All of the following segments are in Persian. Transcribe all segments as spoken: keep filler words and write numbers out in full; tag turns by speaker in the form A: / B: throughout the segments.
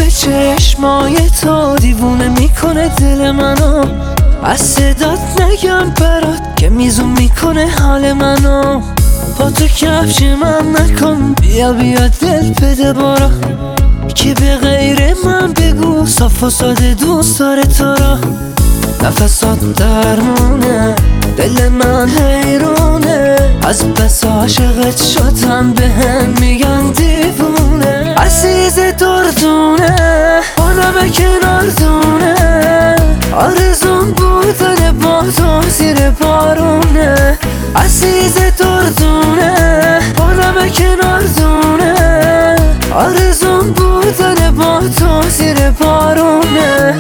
A: چشمای تو دیوونه میکنه دل منو، از صدات نگم برات که میزون میکنه حال منو. با تو کفش من نکن، بیا بیا دل بده برا، که به غیر من بگو صاف و ساده دوست داره تو را. نفسات درمونه، دل من حیرونه، از بس عاشقت شدم به هم میگن دیوونه. عزیز دردونه با نمک ناردونه، آرزون بودن با تو زیر بارونه. عزیز دردونه با نمک ناردونه، آرزون بودن با تو زیر بارونه.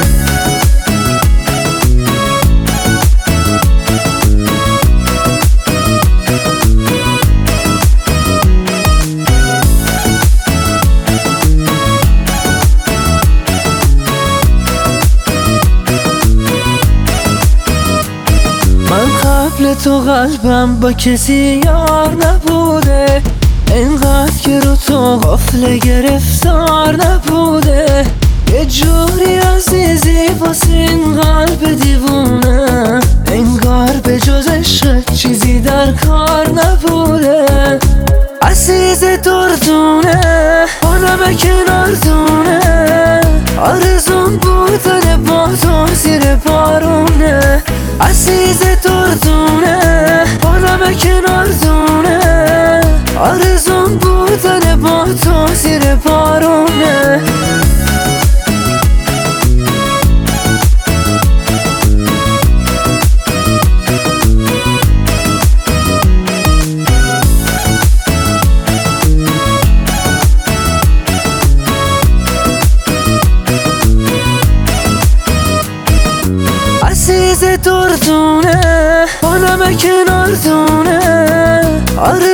A: قبل تو قلبم با کسی یار نبوده، اینقدر که رو تو غفله گرفتار نبوده. یه جوری عزیزی واسه این قلب دیوونه، انگار به جز عشق چیزی در کار نبوده. عزیز دردونه با نمک ناردونه، آرزون بودن با تو زیر بارونه. عزیز دردونه با نمک ناردونه، آرزون بودن با تو زیر بارونه. عزیز دردونه با نمک ناردونه، آره